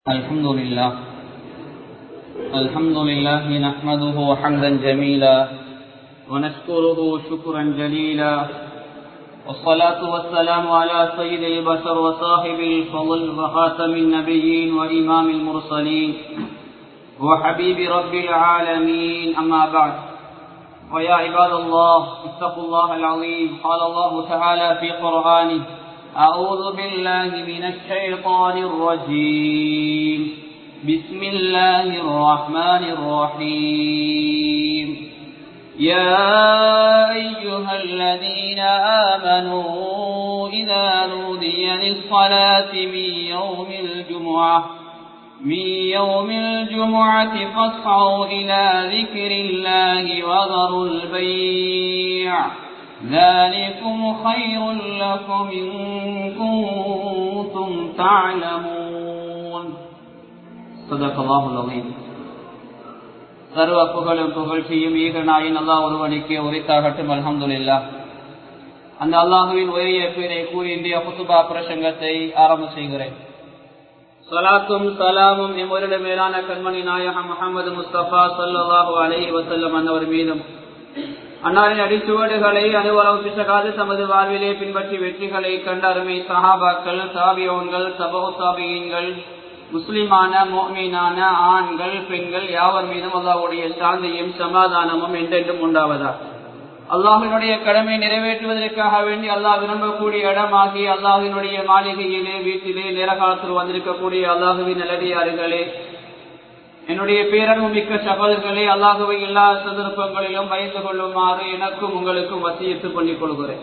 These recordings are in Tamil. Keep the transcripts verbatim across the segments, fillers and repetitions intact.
الحمد لله الحمد لله نحمده حمدا جميلا ونشكره شكرا جليلا والصلاة والسلام على سيد البشر وصاحب الفضل وخاتم النبيين وإمام المرسلين وحبيب رب العالمين أما بعد ويا عباد الله اتقوا الله العظيم قال الله تعالى في قرآنه أعوذ بالله من الشيطان الرجيم بسم الله الرحمن الرحيم يا أيها الذين آمنوا إذا نودي للصلاة من يوم الجمعة من يوم الجمعة فاسعوا إلى ذكر الله وذروا البيع ذلكم خير لكم إن كنتم تعلمون صدق الله العظيم. சர்வ புகழும் புகழ்ச்சியும் ஈகனாயின் அல்லாஹ் ஒருவனுக்கே உரித்தாகட்டும். அல்ஹம்துலில்லாஹ். அந்த அல்லாஹுவின் ஒரே பேரை கூறி இந்திய குத்துபா பிரசங்கத்தை ஆரம்ப செய்கிறேன். ஸலாத்தும் ஸலாமும் எம்முடைய மேலான கண்மணி நாயகம் முஹம்மது முஸ்தபா ஸல்லல்லாஹு அலைஹி வஸல்லம் அன்னவர் மீதும் அன்னாரின் அடிச்சுவடுகளை அனுவலம் பிசகாது தமது வாழ்விலே பின்பற்றி வெற்றிகளை கண்ட அருமை சஹாபாக்கள், தாபியீன்கள், தபூ தாபியீன்கள், முஸ்லிமான முஃமினான ஆண்கள் பெண்கள் யாவர் மீதும் அல்லாஹ்வுடைய சாந்தியும் சமாதானமும் என்றென்றும் உண்டாவதா. அல்லாஹ்வினுடைய கடமை நிறைவேற்றுவதற்காக வேண்டி அல்லாஹ் விரும்பக்கூடிய இடமாகி அல்லாஹ்வினுடைய மாளிகையிலே வீட்டிலே நேரகாலத்தில் வந்திருக்கக்கூடிய அல்லாஹ்வின் நல்லடியார்களே, என்னுடைய பேரன்பு மிக்க சகோதரர்களே, அல்லாஹ்வை எல்லா சந்தர்ப்பங்களிலும் பயந்து கொள்ளுமாறு எனக்கும் உங்களுக்கும் வசியத்து பண்ணிக் கொள்கிறேன்.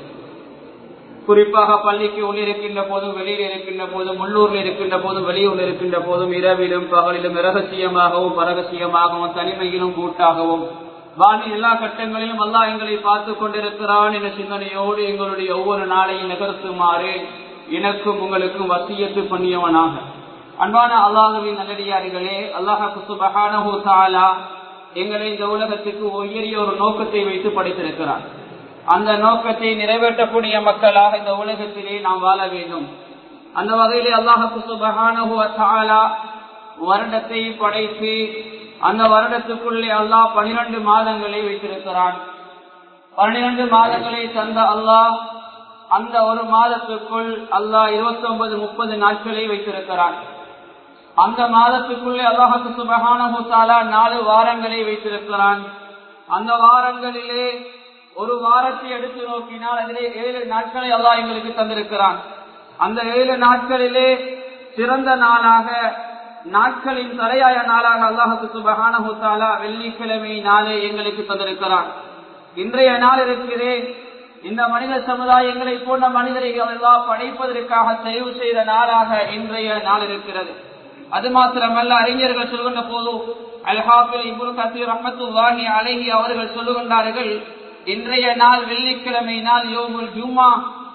குறிப்பாக பள்ளிக்கு உள்ளிருக்கின்ற போதும் வெளியில் இருக்கின்ற போதும் உள்ளூரில் இருக்கின்ற போதும் வெளியூரில் இருக்கின்ற போதும் இரவிலும் பகலிலும் இரகசியமாகவும் பரகசியமாகவும் தனிமையிலும் கூட்டாகவும் வானின் எல்லா கட்டங்களிலும் அல்லாஹ் எங்களை பார்த்து கொண்டிருக்கிறான் என்ற சிந்தனையோடு எங்களுடைய ஒவ்வொரு நாளையும் நகர்த்துமாறு எனக்கும் உங்களுக்கும் வசியத்து பண்ணியவனாக. அன்பான அல்லாஹ்வின் நல்லடியார்களே, அல்லாஹ் சுப்ஹானஹு வ தஆலா எங்களை இந்த உலகத்துக்கு உயரிய ஒரு நோக்கத்தை வைத்து படைத்திருக்கிறார். அந்த நோக்கத்தை நிறைவேற்றக்கூடிய மக்களாக இந்த உலகத்திலே நாம் வாழ வேண்டும். அந்த வகையிலே அல்லாஹ் சுப்ஹானஹு வ தஆலா வருடத்தை படைத்து அந்த வருடத்துக்குள்ளே அல்லாஹ் பனிரெண்டு மாதங்களை வைத்திருக்கிறான். பன்னிரண்டு மாதங்களை தந்த அல்லாஹ் அந்த ஒரு மாதத்துக்குள் அல்லாஹ் இருபத்தி ஒன்பது முப்பது நாட்களை வைத்திருக்கிறான். அந்த மாதத்துக்குள்ளே அல்லாஹ் சுப்ஹானஹு வ தஆலா நாலு வாரங்களை வைத்திருக்கிறான். அந்த வாரங்களிலே ஒரு வாரத்தை எடுத்து நோக்கினால் அதிலே ஏழு நாட்களை அல்லாஹ் எங்களுக்கு தந்திருக்கிறான். அந்த ஏழு நாட்களிலே சிறந்த நாளாக, நாட்களின் தலையாய நாளாக அல்லாஹ் சுப்ஹானஹு வ தஆலா வெள்ளிக்கிழமை நாளை எங்களுக்கு தந்திருக்கிறான். இன்றைய நாள் இருக்கிறே, இந்த மனித சமுதாயங்களை போன்ற மனிதர்கள் எல்லாம் படைப்பதற்காக தெரிவு செய்த நாளாக இன்றைய நாள் இருக்கிறது. அது மாத்திரமல்ல, அறிஞர்கள் சொல்கின்ற போது அல்-ஹாஃபிஸ் இப்னு கஸீர் ரஹ்மத்துல்லாஹி அலைஹி அவர்கள் சொல்லுகின்றார்கள், இன்றைய நாள் வெள்ளிக்கிழமை நாள் யௌமுல் ஜும்ஆ,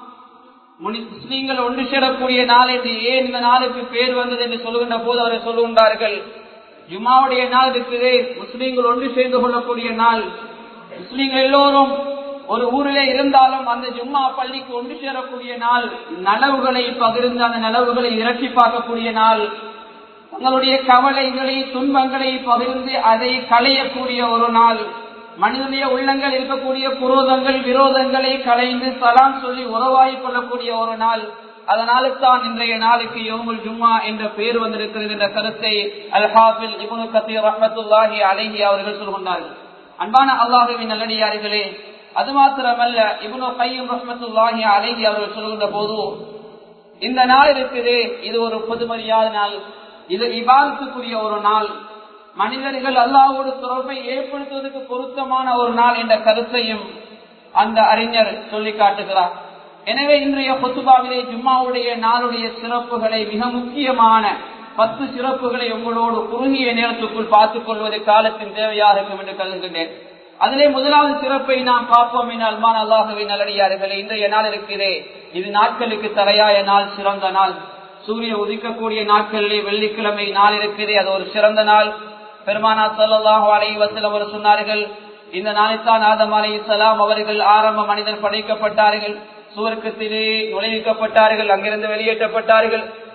முஸ்லிம்கள் ஒன்று சேரக்கூடிய நாள் என்று ஏன் இந்த நாளுக்கு பேர் வந்தது என்று சொல்லுகின்ற போது அவர்கள் சொல்லுகின்றார்கள், ஜும்ஆவுடைய நாள் இருக்குது, முஸ்லிம்கள் ஒன்று சேர்ந்து கொள்ளக்கூடிய நாள். முஸ்லிம்கள் எல்லோரும் ஒரு ஊரிலே இருந்தாலும் அந்த ஜும்ஆ பள்ளிக்கு ஒன்று சேரக்கூடிய நாள், நலவுகளை பகிர்ந்து அந்த நலவுகளை இரட்டி பார்க்கக்கூடிய நாள், தங்களுடைய கவலைகளை துன்பங்களை பகிர்ந்து அதை களையக்கூடிய ஒரு நாள், மனிதனுடைய உள்ளங்கள் இருக்கக்கூடிய குரோதங்கள் விரோதங்களை களைந்து சலாம் சொல்லி உறவாகிக் கொள்ளக்கூடிய ஒரு நாள். அதனால்தான் இன்றைய நாளுக்கு யௌமுல் ஜும்ஆ என்ற பெயர் வந்திருக்கிறது என்ற கருத்தை அல்-ஹாஃபிஸ் இப்னு கஸீர் ரஹ்மத்துல்லாஹி அலைஹி அவர்கள் சொல்கின்றார்கள். அன்பான அல்லாஹ்வின் நல்லடியார்களே, அது மாத்திரமல்ல, இப்னு கையிம் ரஹ்மத்துல்லாஹி அலைஹி அவர்கள் சொல்கின்ற போது இந்த நாள் இருக்குது, இது ஒரு பொதுமரியாத நாள், இது இபாதத்துக்குரிய ஒரு நாள், மனிதர்கள் அல்லாஹ்வோடு தொடர்பை ஏற்படுத்துவதற்கு பொருத்தமான ஒரு நாள் என்ற கருத்தையும் அந்த அறிஞர் சொல்லி காட்டுகிறார். எனவே இன்றைய குத்பாவிலே ஜும்மாவுடைய நாளுடைய சிறப்புகளை, மிக முக்கியமான பத்து சிறப்புகளை உங்களோடு குறுகிய நேரத்துக்குள் பார்த்துக் கொள்வது காலத்தின் தேவையாக இருக்கும் என்று கருதுகின்றேன். அதிலே முதலாவது சிறப்பை நாம் பார்ப்போம். அன்பான அல்லாஹ்வின் நல்லடியார்களே, இன்றைய நாள் இருக்கிறே, இது நாட்களுக்கு தலையாய நாள், சிறந்த நாள். சூரிய உதிக்கக்கூடிய நாட்களிலே வெள்ளிக்கிழமை நாள் இருக்கிறே, அது ஒரு சிறந்த நாள். பெருமானார் ஸல்லல்லாஹு அலைஹி வஸல்லம் அவர்கள் சொன்னார்கள், இந்த நாளைத்தான் ஆதம் அலைஹிஸ்ஸலாம் அவர்கள் ஆரம்ப மனிதர் படைக்கப்பட்டார்கள், சுவர்க்கத்திலே நுழைவிக்கப்பட்டார்கள், அங்கிருந்து வெளியேற்றப்பட்டார்கள்.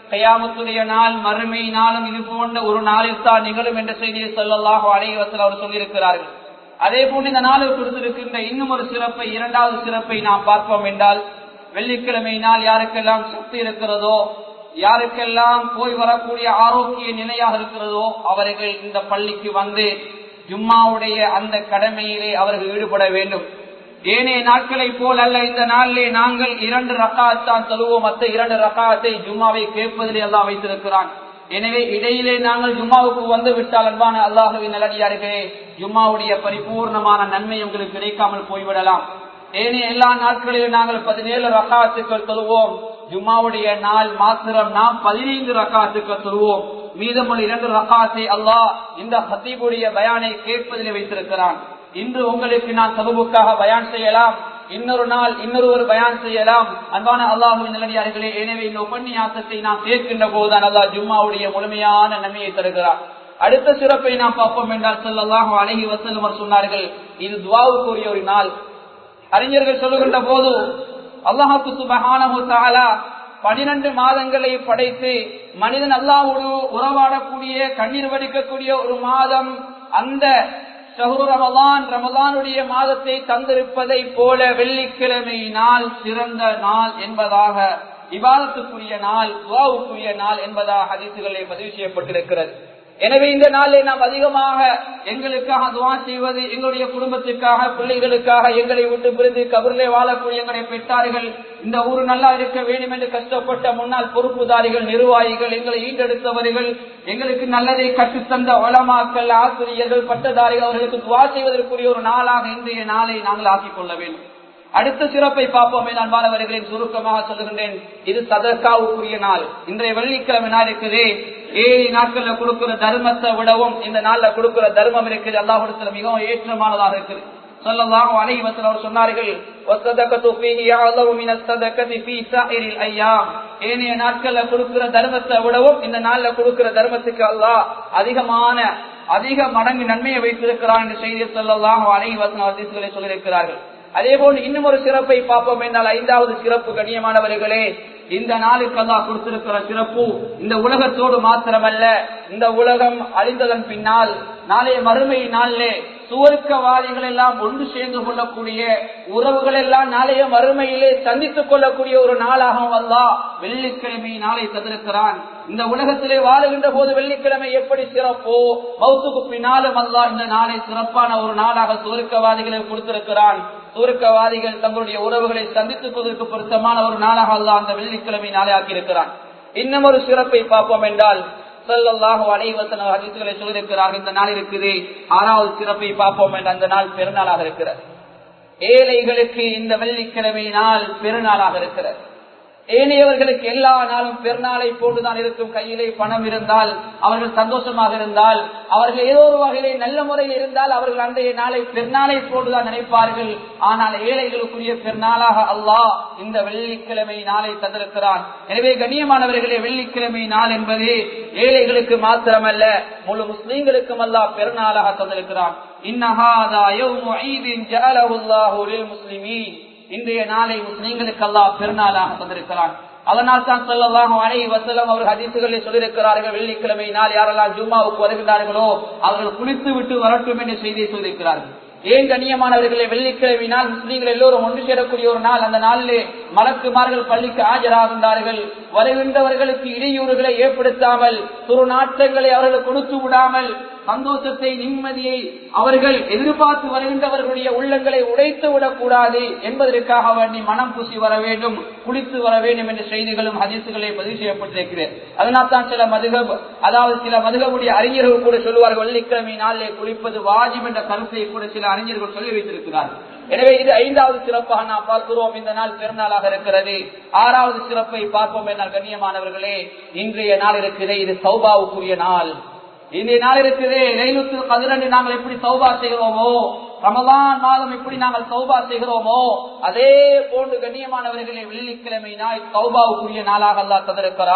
கியாமத்துடைய நாள் மறுமை நாளும் இது போன்ற ஒரு நாளில் தான் நிகழும் என்ற செய்தியை ஸல்லல்லாஹு அலைஹி வஸல்லம் அவர் சொல்லியிருக்கிறார்கள். அதே போன்று இந்த நாளில் கொடுத்திருக்கின்ற இன்னும் ஒரு சிறப்பை, இரண்டாவது சிறப்பை நாம் பார்ப்போம் என்றால், வெள்ளிக்கிழமை நாள் யாருக்கெல்லாம் சக்தி இருக்கிறதோ, யாருக்கெல்லாம் போய் வரக்கூடிய ஆரோக்கிய நிலையாக இருக்கிறதோ, அவர்கள் இந்த பள்ளிக்கு வந்து ஜும்மாவுடைய அந்த கடமையிலே அவர்கள் ஈடுபட வேண்டும். ஏனைய நாட்களை போல் அல்ல, இந்த நாளிலே நாங்கள் இரண்டு ரக்காத்தான் தொழுவோம், மற்ற இரண்டு ரக்காத்தை ஜும்மாவை கேட்பதிலே அல்லாஹ் வைத்திருக்கிறான். எனவே இடையிலே நாங்கள் ஜும்மாவுக்கு வந்து விட்டால் அன்பான அல்லாஹுவின் நல்லடியார்களே, ஜும்மாவுடைய பரிபூர்ணமான நன்மை உங்களுக்கு கிடைக்காமல் போய்விடலாம். ஏனைய எல்லா நாட்களிலும் நாங்கள் பதினேழு ரக்காத்துக்கள் தொழுவோம், ஜும்மாவுடைய நாள் மாத்திரம் நாம் பதினைந்து ரக்காத்துக்கள் தொழுவோம். மீதமுள்ள இரண்டு ரக்காத்தை அல்லாஹ் இந்த ஹத்தீபுடைய பயானை கேட்பதிலே வைத்திருக்கிறான். இன்று உங்களுக்கு நான் சபுக்காக பயான் செய்யலாம், இன்னொரு நாள் இன்னொரு ஒரு பயான் செய்யலாம். அன்பான அல்லாஹுவின் நல்லடியார்களே, எனவே இந்த உபன்யாசத்தை நாம் கேட்கின்ற போதுதான் அல்லாஹ் ஜும்மாவுடைய முழுமையான நன்மையை தருகிறார். அடுத்த சிறப்பை நாம் பார்ப்போம் என்றால், ஸல்லல்லாஹு அலைஹி வஸல்லம் சொன்னார்கள், இது துஆவுக்குரிய ஒரு நாள். அறிஞர்கள் சொல்லுகின்ற போது, அல்லாஹ் சுப்ஹானஹு வ தஆலா பனிரெண்டு மாதங்களை படைத்து மனிதன் அல்லாஹ்வோடு உறவாடக்கூடிய, கண்ணீர் வடிக்கக்கூடிய ஒரு மாதம் அந்த ஷஹ்ரு ரமலான், ரமலானுடைய மாதத்தை தந்திருப்பதை போல வெள்ளிக்கிழமை நாள் சிறந்த நாள் என்பதாக, இபாதத்துக்குரிய நாள், துஆவுக்குரிய நாள் என்பதாக ஹதீசுகளிலே பதிவு செய்யப்பட்டிருக்கிறது. எனவே இந்த நாளிலே நாம் அதிகமாக எங்களுக்காக துஆ செய்வது, எங்களுடைய குடும்பத்திற்காக, பிள்ளைகளுக்காக, எங்களை விட்டு பிரிந்து கபரிலே வாழக்கூடிய எங்களுடைய பெற்றார்கள், இந்த ஊர் நல்லா இருக்க வேண்டும் என்று கஷ்டப்பட்ட முன்னாள் பொறுப்புதாரிகள், நிர்வாகிகள், எங்களை ஈண்டெடுத்தவர்கள், எங்களுக்கு நல்லதை கற்றுத்தந்த உலமாக்கள், ஆசிரியர்கள், பட்டதாரிகள், அவர்களுக்கு துஆ செய்வதற்குரிய ஒரு நாளாக இன்றைய நாளை நாங்கள் ஆக்கிக் கொள்ள வேண்டும். அடுத்த சிறப்பை பார்ப்போமே, நான் மாணவர்களின் சுருக்கமாக சொல்லுகின்றேன். இது சதகாவுக்குரிய நாள். இன்றைய வெள்ளிக்கிழமை நாள் இருக்குது. ஏழு நாட்கள்ல கொடுக்கிற தர்மத்தை விடவும் இந்த நாள்ல கொடுக்கிற தர்மம் இருக்குது, அல்லாஹ்விடத்தில் மிகவும் ஏற்றமானதாக இருக்குது. ஸல்லல்லாஹு அலைஹி வஸல்லம் அவர் சொன்னார்கள், வஸதகது ஃபீஹி அஅலமு மினஸ் ஸதகதி ஃபீ ஸாயிரில் அய்யாம். ஏனைய நாட்கள்ல கொடுக்கிற தர்மத்தை விடவும் இந்த நாள்ல கொடுக்கிற தர்மத்துக்கு அல்லாஹ் அதிகமான அதிக மடங்கு நன்மையை வைத்திருக்கிறான் என்று செய்தியை ஸல்லல்லாஹு அலைஹி வஸல்லம் ஹதீஸ்களில் சொல்லியிருக்கிறார்கள். அதே போன்று இன்னும் ஒரு சிறப்பை பார்ப்போம் என்றால், ஐந்தாவது சிறப்பு கண்ணியமானவர்களே, இந்த நாளுக்கு அல்லாஹ் கொடுத்திருக்கிற சிறப்பு இந்த உலகத்தோடு மாத்திரமல்ல, இந்த உலகம் அழிந்ததன் பின்னால் நாளைய மறுமை நாளிலே சுவர்க்கவாதிகள் எல்லாம் ஒன்று சேர்ந்து கொள்ளக்கூடிய, உறவுகள் எல்லாம் நாளைய மறுமையிலே சந்தித்துக் கொள்ளக்கூடிய ஒரு நாளாகவும் அல்லாஹ் வெள்ளிக்கிழமை நாளை தந்திருக்கிறான். இந்த உலகத்திலே வாழுகின்ற போது வெள்ளிக்கிழமை எப்படி சிறப்போ, மௌத்துக்கு பின்னாலும் அல்லாஹ் இந்த நாளை சிறப்பான ஒரு நாளாக சுவர்க்கவாதிகளை கொடுத்திருக்கிறான். சுவர்க்கவாதிகள் தங்களுடைய உறவுகளை சந்தித்துக் கொள்வதற்கு பொருத்தமான ஒரு நாளாக அல்லாஹ் அந்த வெள்ளிக்கிழமை நாளை ஆக்கியிருக்கிறான். இன்னும் ஒரு சிறப்பை பார்ப்போம் என்றால், ஸல்லல்லாஹு அலைஹி வஸல்லம் ஹதீஸ்களை சொல்லியிருக்கிறார்கள், இந்த நாள் இருக்குது. ஆறாவது சிறப்பை பார்ப்போம் என்ற அந்த நாள் பெருநாளாக இருக்கிறது. ஏழைகளுக்கு இந்த வெள்ளிக்கிழமை நாள் பெருநாளாக இருக்கிறது. ஏனையவர்களுக்கு எல்லா நாளும் பெருநாளை போன்றுதான் இருக்கும். கையிலே பணம் இருந்தால், அவர்கள் சந்தோஷமாக இருந்தால், அவர்கள் ஏதோ ஒரு வகையிலே நல்ல முறையில் இருந்தால், அவர்கள் அன்றைய நாளை பெருநாளை போன்றுதான் நினைப்பார்கள். ஆனால் ஏழைகளுக்குரிய பெருநாளாக அல்லாஹ் இந்த வெள்ளிக்கிழமை நாளை தந்திருக்கிறான். எனவே கண்ணியமானவர்களே, வெள்ளிக்கிழமை நாள் என்பது ஏழைகளுக்கு மாத்திரமல்ல, முழு முஸ்லிம்களுக்கும் அல்லாஹ் பெருநாளாக தந்திருக்கிறான். இன்னஹாதா யௌமு ஈதின் ஜஅலஹு அல்லாஹு லில் முஸ்லிமீன். இன்றைய நாளை முஸ்லிம்களுக்கு அல்லாஹ் பெருநாளாக தந்திருக்கிறான். அதனால் தான் ஸல்லல்லாஹு அலைஹி வஸல்லம் அவர் ஹதீசுகளில் சொல்லியிருக்கிறார்கள், வெள்ளிக்கிழமை நாள் யாரெல்லாம் ஜும்மாவுக்கு வருகிறார்களோ அவர்கள் குளித்து விட்டு வரட்டும் என்ற செய்தியை சொல்லியிருக்கிறார்கள். ஏன் கண்ணியமானவர்களே, வெள்ளிக்கிழமை நாள் முஸ்லீம்கள் எல்லோரும் ஒன்று சேரக்கூடிய ஒரு நாள். அந்த நாளிலே மலக்குமார்கள் பள்ளிக்கு ஆஜராகின்றார்கள். வருகின்றவர்களுக்கு இடையூறுகளை ஏற்படுத்தாமல், துர்நாற்றங்களை அவர்கள் கொடுத்து விடாமல், சந்தோஷத்தை, நிம்மதியை அவர்கள் எதிர்பார்த்து வருகின்றவர்களுடைய உள்ளங்களை உடைத்து விடக்கூடாது என்பதற்காக வேண்டி மனம் பூசி வர வேண்டும், குளித்து வர வேண்டும் என்ற செய்திகளும் ஹதீசுகளை பதிவு செய்யப்பட்டிருக்கிறது. அதனால் தான் சில மதுகப், அதாவது சில மதுகபுடைய அறிஞர்கள் கூட சொல்லுவார்கள், வெள்ளிக்கிழமை நாளிலே குளிப்பது வாஜிப் என்ற கருத்தை கூட சில அறிஞர்கள் சொல்லி வைத்திருக்கிறார்கள். எனவே இது ஐந்தாவது சிறப்பாக நாம் பார்க்கிறோம். இந்த நாள் பெருநாளாக இருக்கிறது. ஆறாவது சிறப்பை பார்ப்போம் என்றால் கண்ணியமானவர்களே, இன்றைய நாள் இருக்கிறது, இது தௌபாவுக்குரிய நாள். இன்றைய நாள் இருக்குது லைலத்துல் கத்ர் என்று நாங்கள் எப்படி தௌபா செய்கிறோமோ, ரமலான் மாதம் எப்படி நாங்கள் தௌபா செய்கிறோமோ, அதே போன்று கண்ணியமானவர்களே வெள்ளிக்கிழமை நாள் தௌபாவுக்குரிய நாளாக அல்லாஹ் தந்திருக்கிறான்.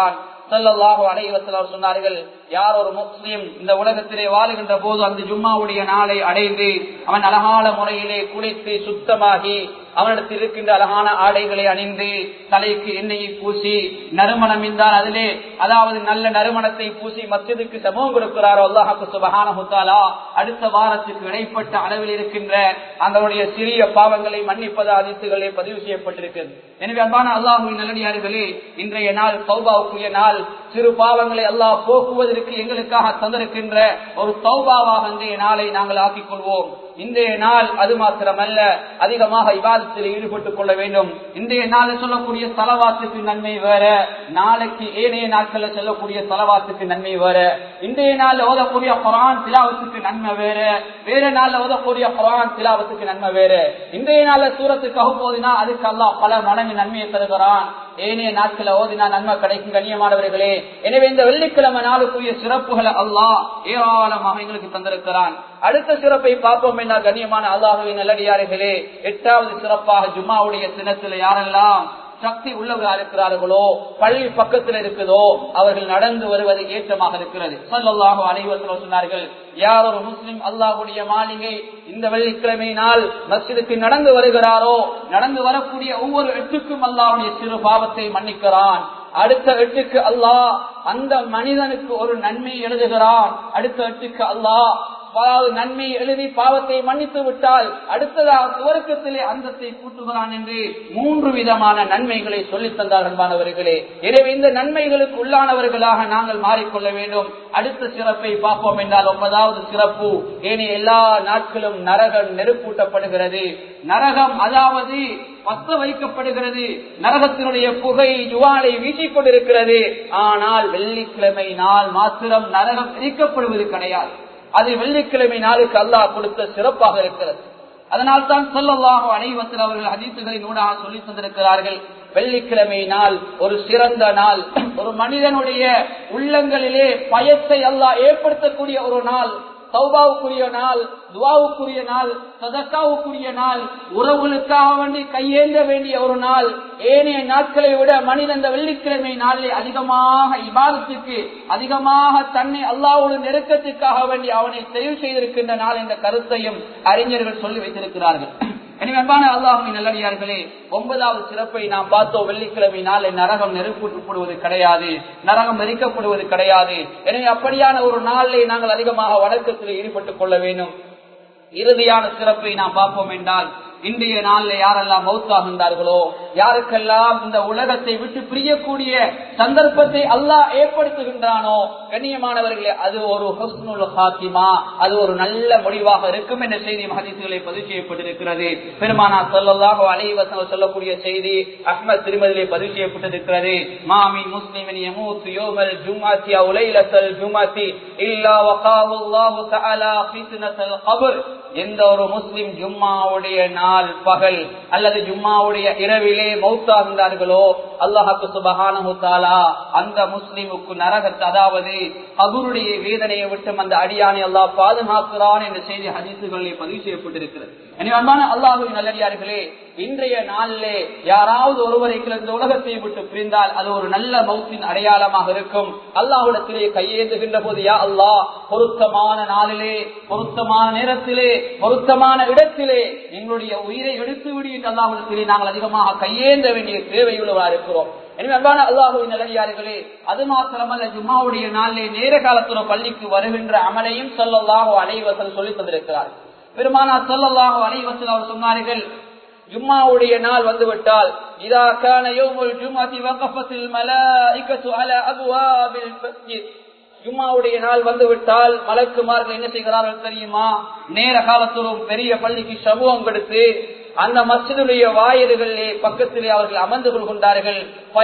ஸல்லல்லாஹு அலைஹி வஸல்லம் சொன்னார்கள், யார் ஒரு முஸ்லிம் இந்த உலகத்திலே வாழுகின்ற போது அந்த ஜும்மாவுடைய நாளை அடைந்து அவன் அழகான முறையிலே குளித்து சுத்தமாகி அவனிடத்தில் இருக்கின்ற அழகான ஆடைகளை அணிந்து தலைக்கு எண்ணெயை பூசி நறுமணம் இருந்தால் அதிலே அதாவது நல்ல நறுமணத்தை பூசி மஸ்ஜிதுக்கு சமூகம் கொடுக்கிறாரோ அல்லாஹ் சுப்ஹானஹு தஆலா அடுத்த வாரத்துக்கு இடைப்பட்ட அளவில் இருக்கின்ற அதனுடைய சிறிய பாவங்களை மன்னிப்பது ஹதீஸ்களிலே பதிவு செய்யப்பட்டிருக்கிறது. எனவே அன்பான அல்லாஹ்வின் நல்லடியார்களே, இன்றைய நாள் தௌபாவுக்குரிய நாள். சிறு பாவங்களை அல்லாஹ் போக்குவதற்கு எங்களுக்காக தந்திருக்கின்ற ஒரு தௌபாவாக இன்றைய நாளை நாங்கள் ஆக்கிக் கொள்வோம். இன்றைய நாள் அது மாத்திரமல்ல, அதிகமாக இபாதத்தில் ஈடுபட்டுக் கொள்ள வேண்டும். இன்றைய நாள் சொல்லக்கூடிய தலவாத்துக்கு நன்மை வேற, நாளைக்கு ஏனைய நாட்கள்ல சொல்லக்கூடிய தலவாத்துக்கு நன்மை வேற. இன்றைய நாள் ஓதக்கூடிய குர்ஆன் திலாவத்துக்கு நன்மை வேற, வேற நாள் ஓதக்கூடிய குர்ஆன் திலாவத்துக்கு நன்மை வேற. இன்றைய நாள் சூரத்துக்கு ஓதினா அதுக்கு அல்லாஹ் பல மடங்கு நன்மையை தருகிறான். ஏனைய நாட்கள ஓதினா நன்மை கிடைக்கும். கண்ணியமானவர்களே, எனவே இந்த வெள்ளிக்கிழமை நாளுக்குரிய சிறப்புகளை அல்லாஹ் ஏராளமாக எங்களுக்கு தந்திருக்கிறான். அடுத்த சிறப்பை பார்ப்போம் என்ன கண்ணியமான அல்லாஹ்வின் நல்லடியார்களே, எட்டாவது சிறப்பாக ஜும்மாவுடைய தினத்தில் யாரெல்லாம் சக்தி உள்ளவர்களாக இருக்கிறார்களோ, பள்ளி பக்கத்தில் இருக்குதோ, அவர்கள் நடந்து வருவது ஏற்றமாக இருக்கிறது. ஸல்லல்லாஹு அலைஹி வஸல்லம் சொன்னார்கள், யார் ஒரு முஸ்லிம் அல்லாஹ்வுடைய மாளிகை இந்த வெள்ளிக்கிழமை நாள் மஸ்ஜிதுக்கு நடந்து வருகிறாரோ, நடந்து வரக்கூடிய ஒவ்வொரு எட்டுக்கும் அல்லாஹ்வுடைய சிறு பாவத்தை மன்னிக்கிறான். அடுத்த எட்டுக்கு அல்லாஹ் அந்த மனிதனுக்கு ஒரு நன்மை எழுதுகிறான். அடுத்த எட்டுக்கு அல்லாஹ் நன்மை எழுதி பாவத்தை மன்னித்து விட்டால் அடுத்ததாக துவக்கத்திலே அந்தத்தை கூட்டுகிறான் என்று மூன்று விதமான நன்மைகளை சொல்லித் தந்தார் அன்பானவர்களே. எனவே இந்த நன்மைகளுக்கு உள்ளானவர்களாக நாங்கள் மாறிக்கொள்ள வேண்டும். அடுத்த சிறப்பை பார்ப்போம் என்றால், ஒன்பதாவது சிறப்பு, ஏனைய எல்லா நாட்களும் நரகம் நெருப்பூட்டப்படுகிறது. நரகம் அதாவது பத்த வைக்கப்படுகிறது. நரகத்தினுடைய புகை ஜுவாலை வீசிக் கொண்டிருக்கிறது. ஆனால் வெள்ளிக்கிழமை நாள் மாத்திரம் நரகம் எரிக்கப்படுவது கிடையாது. அது வெள்ளிக்கிழமை நாளுக்கு அல்லாஹ் கொடுத்த சிறப்பாக இருக்கிறது. அதனால் தான் ஸல்லல்லாஹு அலைஹி வஸல்லம் அவர்கள் ஹதீஸ்களின் ஊடாக சொல்லி தந்திருக்கிறார்கள், வெள்ளிக்கிழமை நாள் ஒரு சிறந்த நாள், ஒரு மனிதனுடைய உள்ளங்களிலே பயத்தை அல்லாஹ் ஏற்படுத்தக்கூடிய ஒரு நாள், தௌபாவுக்குரிய நாள், துஆவுக்குரிய நாள், சதகாவுக்குரிய நாள், உறவுகளுக்காக வேண்டி கையேந்த வேண்டிய ஒரு நாள். ஏனைய நாட்களை விட மனிதன் இந்த வெள்ளிக்கிழமை நாளிலே அதிகமாக இபாதத்துக்கு, அதிகமாக தன்னை அல்லாஹ்வோடு நெருக்கத்துக்காக வேண்டி அவனை தெரிவு செய்திருக்கின்ற நாள் என்ற கருத்தையும் அறிஞர்கள் சொல்லி வைத்திருக்கிறார்கள். எனவே அன்பான அல்லாஹ்வின் நல்லடியார்களே, ஒன்பதாவது சிறப்பை நாம் பார்த்தோம். வெள்ளிக்கிழமை நாளை நரகம் நெருப்பூட்டப்படுவது கிடையாது, நரகம் எரிக்கப்படுவது கிடையாது. எனவே அப்படியான ஒரு நாளிலே நாங்கள் அதிகமாக வணக்கத்தில் ஈடுபட்டுக் கொள்ள வேண்டும். இறுதியான சிறப்பை நாம் பார்ப்போம் என்றால், இன்றைய நாளில் யாரெல்லாம் மௌத்தாகின்றார்களோ, யாருக்கெல்லாம் இந்த உலகத்தை விட்டு பிரியக்கூடிய சந்தர்ப்பத்தை அல்லாஹ் ஏற்படுத்துகின்றானோ, கண்ணியமானவர்களே, அது ஒரு ஹுஸ்னுல் ஹாத்திமா, அது ஒரு நல்ல முடிவாக இருக்கும் என்ற செய்தி ஹதீஸ்களை பதிவு செய்யப்பட்டிருக்கிறது. பெருமானார் ஸல்லல்லாஹு அலைஹி வஸல்லம் சொல்லக்கூடிய செய்தி அஹ்மத் திருமதியிலே பதிவு செய்யப்பட்டிருக்கிறது. மாமி முஸ்லிமின் யமூத் யௌமல் ஜும்அத்தி அவ் லைலத்தல் ஜும்அத்தி இல்லா வகாஹு அல்லாஹு தஆலா ஃபித்னத்தல் கப்ர். எந்த ஒரு முஸ்லிம் ஜும்மாவுடைய நாள் பகல் அல்லது ஜும்மாவுடைய இரவிலே மௌத்தாகின்றார்களோ, அல்லாஹ் சுப்ஹானஹு தஆலா அந்த முஸ்லிமுக்கு நரகத்தை, அதாவது கபருடைய வேதனையை விட்டு அந்த அடியானை அல்லாஹ் பாதுகாக்கிறான் என்ற செய்தி ஹதீஸ்களிலே பதிவு செய்யப்பட்டிருக்கிறது. எனவே அன்பான அல்லாஹ்வின் நல்லடியார்களே, இன்றைய நாளிலே யாராவது ஒருவரை இந்த உலகத்தை விட்டு பிரிந்தால் அது ஒரு நல்ல மௌத்தின் அடையாளமாக இருக்கும். அல்லாஹ்விடத்திலே கையேந்துகின்ற போது, யா அல்லாஹ், பொருத்தமான நாளிலே, பொருத்தமான நேரத்திலே, பொருத்தமான இடத்திலே எங்களுடைய உயிரை எடுத்து விடு என்று அல்லாஹ்விடத்திலே நாங்கள் அதிகமாக கையேந்த வேண்டிய தேவையுள்ளவராக இருக்கிறோம். எனவே அன்பான அல்லாஹ்வின் நல்லடியார்களே, அது மாத்திரமல்ல, ஜும்மாவுடைய நாளிலே நேர காலத்துல பள்ளிக்கு வருகின்ற அமலையும் ஸல்லல்லாஹு அலைஹி வஸல்லம் சொல்லி தந்திருக்கிறார். பெருமானார் ஸல்லல்லாஹு அலைஹி வஸல்லம் அவர் சொன்னார்கள், ஜும்மாவுடைய நாள் வந்துவிட்டால், இதா கான யௌமுல் ஜும்அத்தி வகஃபத்தில் மலாயிகத்து அலா அப்வாபில் மஸ்ஜித். ஜும்மாவுடைய நாள் வந்துவிட்டால் மலக்குமார்கள் என்ன செய்கிறார்கள் தெரியுமா? நேர காலத்திலும் பெரிய பள்ளிக்கு சமூகம் கொடுத்து அந்த மஸ்ஜிதுடைய வாயில்களிலே பக்கத்திலே அவர்கள் அமர்ந்து கொள்கின்றார்கள்.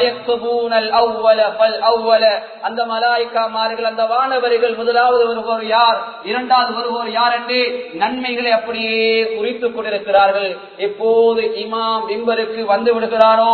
அந்த மலாயிகாமார்கள், அந்த வானவர்கள் முதலாவது வருவோர் யார், இரண்டாவது வருவோர் யார் என்று நன்மைகளை அப்படியே குறித்துக் கொண்டிருக்கிறார்கள். எப்போது இமாம் மிம்பருக்கு வந்து விடுகிறாரோ,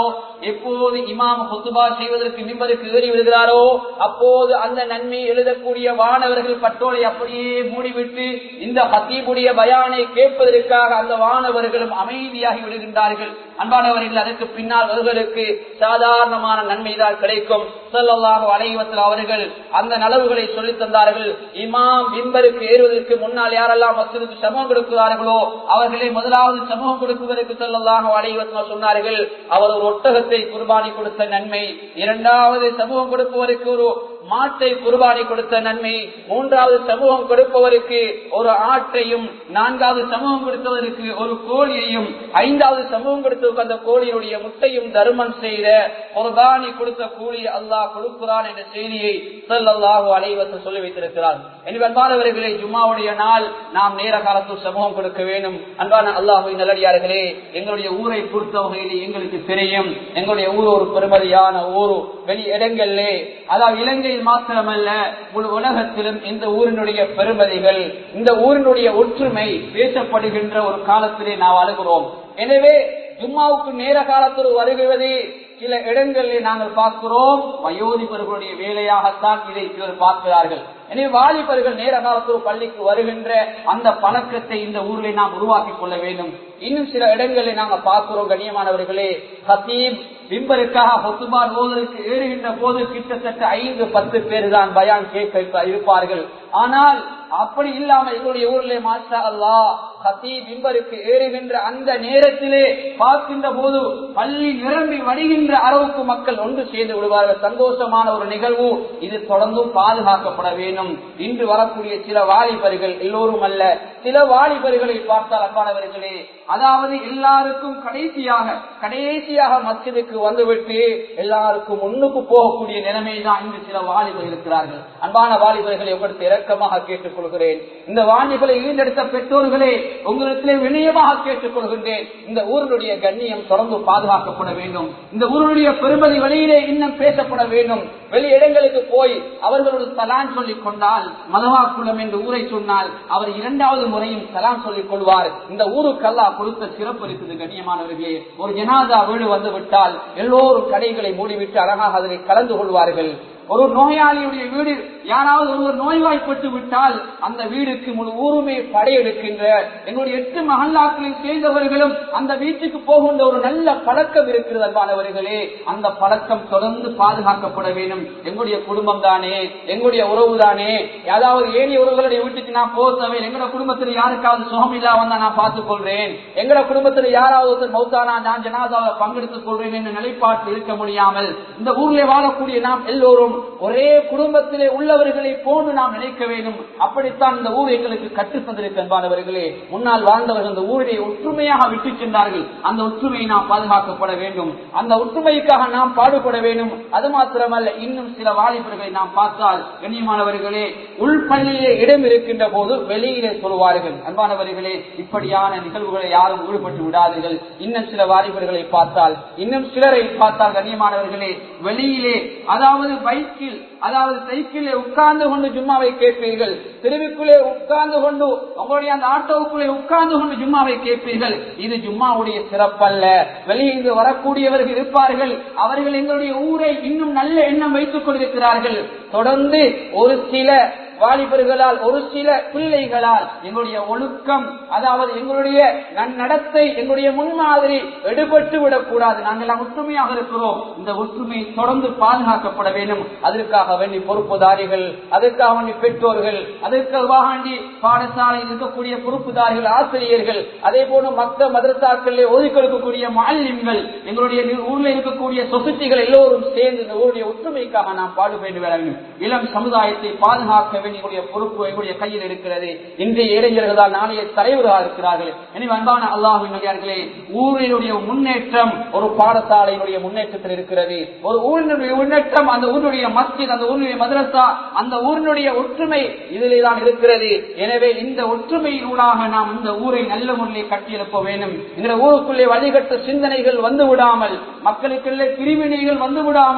எப்போது இமாம் ஹுத்பா செய்வதற்கு மிம்பருக்கு ஏறி விடுகிறாரோ அப்போது அந்த நன்மை எழுதக்கூடிய வானவர்கள் பட்டோலை அப்படியே மூடிவிட்டு இந்த ஹத்தீபுடைய பயானை கேட்பதற்காக அந்த வானவர்களும் அமைதியாகி விடுகின்றார்கள். அன்பானவர்கள், அதற்கு பின்னால் அவர்களுக்கு சாதாரணமான நன்மைதான் கிடைக்கும். ஸல்லல்லாஹு அலைஹி வஸல்லம் அவர்கள் அந்த நலவுகளை சொல்லித் தந்தார்கள். இமாம் மிம்பருக்கு ஏறுவதற்கு முன்னால் யாரெல்லாம் மஸ்ஜிதுக்கு சமூகம் கொடுக்கிறார்களோ அவர்களை முதலாவது சமூகம் கொடுக்குவதற்கு ஸல்லல்லாஹு அலைஹி வஸல்லம் சொன்னார்கள். அவர் ஒரு ஒட்டகத்தை குர்பானி கொடுத்த நன்மை, இரண்டாவது சமூகம் கொடுப்பவருக்கு ஒரு மாட்டை குர்பானி கொடுத்த நன்மை, மூன்றாவது சமூகம் கொடுப்பவருக்கு ஒரு ஆட்டையும், நான்காவது சமூகம் கொடுத்தவருக்கு ஒரு கோழியையும், ஐந்தாவது சமூகம் கொடுத்தவருக்கு அந்த கோழியுடைய முட்டையும் தர்மம் செய்த குர்பானி கொடுத்த கூலி அல்லாஹ் கொடுக்கிறான் என்ற செய்தியை ஸல்லல்லாஹு அலைஹி வஸல்லம் சொல்லி வைத்திருக்கிறார். எனவே அன்பானவர்களே, ஜும்மாவுடைய நாள் நாம் நேர காலத்தில் சமூகம் கொடுக்க வேண்டும். அன்பான அல்லாஹ்வின் நல்லடியார்களே, எங்களுடைய ஊரை பொறுத்த வகையிலே எங்களுக்கு தெரியும், எங்களுடைய ஊர் ஒரு பெருமதியான ஊர். வெளி இடங்களிலே, அதாவது இலங்கையில் மாத்திரமல்ல முழு உலகத்திலும் இந்த ஊரினுடைய பெருமதிகள், இந்த ஊரினுடைய ஒற்றுமை பேசப்படுகின்ற ஒரு காலத்திலே நாம் அழுகிறோம். எனவே ஜும்மாவுக்கு நேர காலத்தில் வருகிறது சில இடங்களில் நாங்கள் பார்க்கிறோம், வயோதிபர்களுடைய வேலையாகத்தான் இதை சிலர் பார்க்கிறார்கள். எனவே வாலிபர்கள் நேர காலத்தில் பள்ளிக்கு வருகின்ற அந்த பழக்கத்தை இந்த ஊரில் நாம் உருவாக்கி கொள்ள வேண்டும். இன்னும் சில இடங்களில் நாங்கள் பார்க்கிறோம், கண்ணியமானவர்களே, ஹத்தீப் மிம்பருக்காக ஹுத்பா ஓதுவதற்கு ஏறுகின்ற போது கிட்டத்தட்ட ஐந்து பத்து பேர் தான் பயான் கேட்க இருப்பார்கள். ஆனால் அப்படி இல்லாம எங்களுடைய ஊரிலே மாஷா அல்லாஹ் ஹத்தீப் மிம்பருக்கு ஏறுகின்ற அந்த நேரத்திலே பார்க்கின்ற போது பள்ளி நிரம்பி வருகின்ற அளவுக்கு மக்கள் ஒன்று சேர்ந்து விடுவார்கள். சந்தோஷமான ஒரு நிகழ்வு. இது தொடர்ந்தும் பாதுகாக்கப்பட வேண்டும். இன்று வரக்கூடிய சில வாலிபர்கள், எல்லோரும் அல்ல, சில வாலிபர்களை பார்த்தால் அன்பானவர்களே, அதாவது எல்லாருக்கும் கடைசியாக கடைசியாக மஸ்ஜிதுக்கு வந்துவிட்டு எல்லாருக்கும் முன்னுக்கு போகக்கூடிய நிலைமை தான் இன்று சில வாலிபர்கள் இருக்கிறார்கள். அன்பான வாலிபர்களை உங்களுக்கு இரக்கமாக கேட்டுக் கொள்கிறேன். இந்த வாலிபர்களை ஈண்டெடுத்த பெற்றோர்களே, உங்களிடத்திலே வினயமாக கேட்டுக் கொள்கின்றேன். இந்த ஊருடைய கண்ணியம் தொடர்ந்து பாதுகாக்கப்பட வேண்டும். இந்த ஊருடைய பெருமதி வெளியிலே இன்னும் பேசப்பட வேண்டும். வெளி இடங்களுக்கு போய் அவர்களோடு சலான் சொல்லிக் கொண்டால், மதவாக்குளம் என்று ஊரை சொன்னால் அவர் இரண்டாவது முறையும் சலான் சொல்லிக் கொள்வார். இந்த ஊருக்கு அல்லாஹ் கொடுத்த சிறப்பு இருக்குது. கண்ணியமானவர்களே, ஒரு ஜனாதா வீடு வந்து விட்டால் எல்லோரும் கடைகளை மூடிவிட்டு அழகாக அதில் கலந்து கொள்வார்கள். ஒரு நோயாளியுடைய வீடு யாராவது ஒருவர் நோய்வாய்ப்பட்டு விட்டால் அந்த வீடுக்கு முழு ஊருமே படையெடுக்கின்ற எங்களுடைய எட்டு மஹல்லாக்களில் சேர்ந்தவர்களும் அந்த வீட்டுக்கு போகின்ற ஒரு நல்ல பழக்கம் இருக்கிறது. அன்பானவர்களே, அந்த பழக்கம் தொடர்ந்து பாதுகாக்கப்பட வேண்டும். எங்களுடைய குடும்பம் தானே, எங்களுடைய உறவு தானே, ஏதாவது ஏழை உறவுகளுடைய வீட்டுக்கு நான் போக தேவை. எங்களோட குடும்பத்தில் யாருக்காவது சுகம் இல்லா வந்தா நான் பார்த்துக் கொள்றேன், எங்களோட குடும்பத்தில் யாராவது மௌத்தானா நான் ஜனாதாவை பங்கெடுத்துக் கொள்றேன் என்ற நிலைப்பாட்டில் இருக்க முடியாமல் இந்த ஊரிலே வாழக்கூடிய நாம் எல்லோரும் ஒரே குடும்பத்திலே உள்ளவர்களை போன்று நாம் நினைக்க வேண்டும். அப்படித்தான் இந்த ஊர் எங்களுக்கு கற்றுத்தந்திருக்க. அன்பானவர்களே, முன்னால் வாழ்ந்தவர்கள் இந்த ஊரை ஒற்றுமையாக விட்டு சென்றார்கள். அந்த ஒற்றுமையை நாம் பாதுகாக்கப்பட வேண்டும். அந்த ஒற்றுமைக்காக நாம் பாடுபட வேண்டும். அது மாத்திரமல்ல, இன்னும் சில வாலிபர்களை நாம் பார்த்தால், கண்ணியமானவர்களே, உள்பள்ளியிலே இடம் இருக்கின்ற போது வெளியிலே சொல்வார்கள். அன்பானவர்களே, இப்படியான நிகழ்வுகளை யாரும் ஈடுபட்டு விடாதீர்கள். இன்னும் சில வாலிபர்களை பார்த்தால், இன்னும் சிலரை பார்த்தால், கண்ணியமானவர்களே, வெளியிலே அதாவது பைக்கில் அதாவது சைக்கிளே உட்கார்ந்து கொண்டு ஜும்மாவை கேட்பீர்கள், தெருவுக்குள்ளே உட்கார்ந்து கொண்டு உங்களுடைய அந்த ஆட்டோவுக்குள்ளே உட்கார்ந்து கொண்டு ஜும்மாவை கேட்பீர்கள். இது ஜும்மாவுடைய சிறப்பல்ல. வெளியிலிருந்து வரக்கூடியவர்கள் இருப்பார்கள், அவர்கள் எங்களுடைய ஊரை இன்னும் நல்ல எண்ணம் வைத்துக் கொண்டிருக்கிறார்கள். தொடர்ந்து ஒரு சில வாலிபர்களால், ஒரு சில பிள்ளைகளால் எங்களுடைய ஒழுக்கம், அதாவது எங்களுடைய நன்னடத்தை, எங்களுடைய முன்மாதிரி எடுபட்டு விடக்கூடாது. நாங்கள் ஒற்றுமையாக இருக்கிறோம். இந்த ஒற்றுமை தொடர்ந்து பாதுகாக்கப்பட வேண்டும். அதற்காக வேண்டி பொறுப்புதாரிகள், அதற்காக வேண்டி பெற்றோர்கள், அதற்காக வேண்டி பாடசாலையில் இருக்கக்கூடிய பொறுப்புதாரிகள், ஆசிரியர்கள், அதே போல மற்ற மதரசாக்களில் ஒதுக்கி கொடுக்கக்கூடிய மாலிம்கள், எங்களுடைய ஊரில் இருக்கக்கூடிய சொசைட்டிகள் எல்லோரும் சேர்ந்து இந்த ஊருடைய ஒற்றுமைக்காக நாம் பாடுபட வேண்டும். இளம் சமுதாயத்தை பாதுகாக்க வேண்டிய பொறுப்பு எங்களுடைய கையில் இருக்கிறது. இன்றைய இளைஞர்கள் தான் நாளைய தலைவர்களாக இருக்கிறார்கள். எனவே அன்பான அல்லாஹ்வின் நல்லடியார்களே, ஊரினுடைய முன்னேற்றம் ஒரு பாடசாலையினுடைய முன்னேற்றத்தில் இருக்கிறது. ஒரு ஊரினுடைய முன்னேற்றம் அந்த ஊருடைய மஸ்ஜித், அந்த ஊருடைய மதரசா, அந்த ஊரினுடைய ஒற்றுமை இதிலே தான் இருக்கிறது. எனவே இந்த ஒற்றுமையினூடாக நாம் இந்த ஊரை நல்ல முறையில் கட்டியெழுப்ப வேண்டும். இந்த ஊருக்குள்ளே வழிகட்ட சிந்தனைகள் வந்து விடாமல், மக்களுக்குள்ளே பிரிவினைகள் வந்து விடாமல்,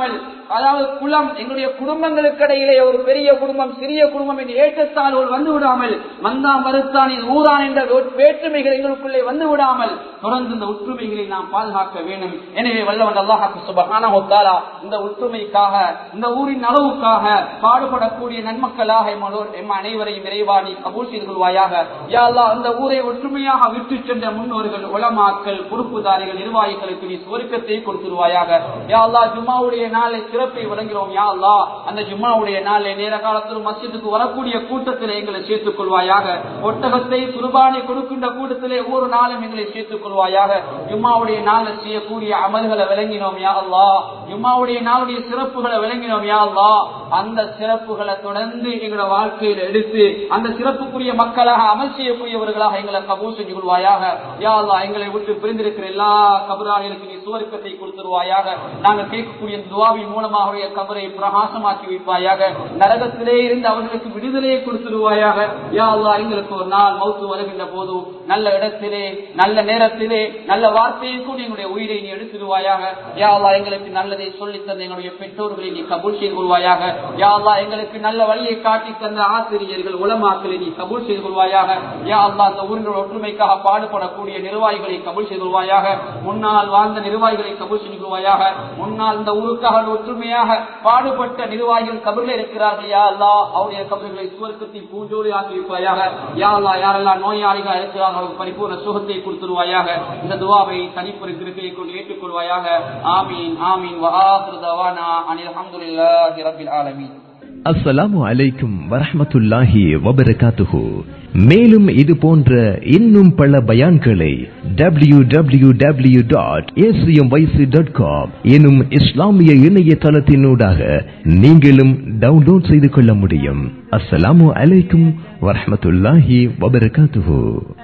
அதாவது குலம் எங்களுடைய குடும்பங்களுக்கு இடையிலே ஒரு பெரிய குடும்பம் சிறிய குடும்பம் என்ற ஏற்றத்தாழ்வுகள் வந்து விடாமல் மந்தா மருத்தான் ஊரான் என்ற வேற்றுமைகள் எங்களுக்குள்ளே வந்து விடாமல் தொடர்ந்து இந்த ஒற்றுமைகளை நாம் பாதுகாக்க வேண்டும். எனவே வல்லவன் அல்லாஹ் சுப்ஹானஹு வ தஆலா இந்த ஒற்றுமைக்காக இந்த ஊரின் அளவுக்காக பாடுபடக்கூடிய நன்மக்களாக எம் அனைவரையும் இறைவாணி கபூல் செய்து கொள்வாயாக. யா அல்லாஹ் அந்த ஊரை ஒற்றுமையாக விட்டு சென்ற முன்னோர்கள் உலமாக்கள் பொறுப்புதாரிகள் நிர்வாகிகளுக்கு நீ சுவர்க்கத்தை கொடுத்துருவாயாக. யா அல்லாஹ் ஜும்மாவுடைய நாளை சிறப்பை வழங்குகிறோம். யா அல்லாஹ் அந்த ஜும்மாவுடைய நாளை நேர காலத்தில் மஸ்ஜிதுக்கு வரக்கூடிய கூட்டத்தில் எங்களை சேர்த்துக் கொள்வாயாக. ஒட்டகத்தை குர்பானை கொடுக்கின்ற கூட்டத்திலே ஒவ்வொரு நாளும் எங்களை சேர்த்துக் கொள்வாயாக. ஜும்மாவுடைய நாளில் செய்யக்கூடிய அமல்களை விளங்கினோம் யா அல்லாஹ். ஜும்மாவுடைய நாளுடைய சிறப்புகளை விளங்கினோம் யா அல்லாஹ். அந்த சிறப்புகளை தொடர்ந்து எங்களோட வாழ்க்கையில் எடுத்து அந்த சிறப்புக்குரிய மக்களாக அமல் செய்யக்கூடியவர்களாக எங்களை கபூல் செஞ்சு கொள்வாயாக. யா அல்லாஹ் எங்களை விட்டு பிரிந்திருக்கிற எல்லா கபராளிகளுக்கு நீ சுவர்க்கத்தை கொடுத்துருவாயாக. நாங்கள் கேட்கக்கூடிய துஆவின் மூலமாக கபரை பிரகாசமாக்கி வைப்பாயாக. நரகத்திலே இருந்து அவர்களுக்கு விடுதலையை கொடுத்துருவாயாக. யா அல்லாஹ் எங்களுக்கு ஒரு நாள் மௌத்து வருகின்ற போது நல்ல இடத்திலே நல்ல நேரத்திலே நல்ல வார்த்தையை கூட எங்களுடைய உயிரை நீ எடுத்துருவாயாக. யா அல்லாஹ் எங்களுக்கு நல்லதை சொல்லி தந்த எங்களுடைய பெற்றோர்களை நீ கபூல் செய்து கொள்வாயாக. யா அல்லாஹ் எங்களுக்கு நல்ல வழியை காட்டி தந்த ஆசிரியர்கள் உலமாக்களை நீ கபூல் செய்து கொள்வாயாக. யா அல்லாஹ் அந்த ஊரின் ஒற்றுமைக்காக பாடுபடக்கூடிய நிர்வாகிகளை கபூல் செய்து கொள்வாயாக. முன்னால் வாழ்ந்த நிர்வாகிகளை கபூல் செய்து கொள்வாயாக. முன்னால் இந்த ஊருக்காக ஒற்றுமையாக பாடுபட்ட நிர்வாகிகள் கபரில் இருக்கிறார்கள். யா அல்லாஹ் அவருடைய கபர்களை சுவர்க்கத்தில் பூஞ்சோலி ஆக்கி வைப்பாயாக. யா அல்லாஹ் யாரெல்லாம் நோயாளிகள் இருக்கிறார்கள் அவர்களுக்கு பரிபூர்ண சுகத்தை கொடுத்துருவாயாக. இந்த துஆவை தனிப்பொரு கிருபையை கொண்டு ஏற்றுக்கொள்வாயாக. ஆமீன் ஆமீன் வ ஆகிரு தவானா அனில் ஹம்துலில்லாஹி ரப்பில் ஆலமீன். அஸ்ஸலாமு அலைக்கும் வரஹ்மத்துல்லாஹி வபரகாத்துஹு. மேலும் இது போன்ற இன்னும் பல பயான்களை W W W dot A C M Y C dot com எனும் இஸ்லாமிய இணையதளத்தினூடாக நீங்களும் டவுன்லோட் செய்து கொள்ள முடியும். அஸ்ஸலாமு அலைக்கும் வரஹ்மத்துல்லாஹி வபரகாத்துஹு.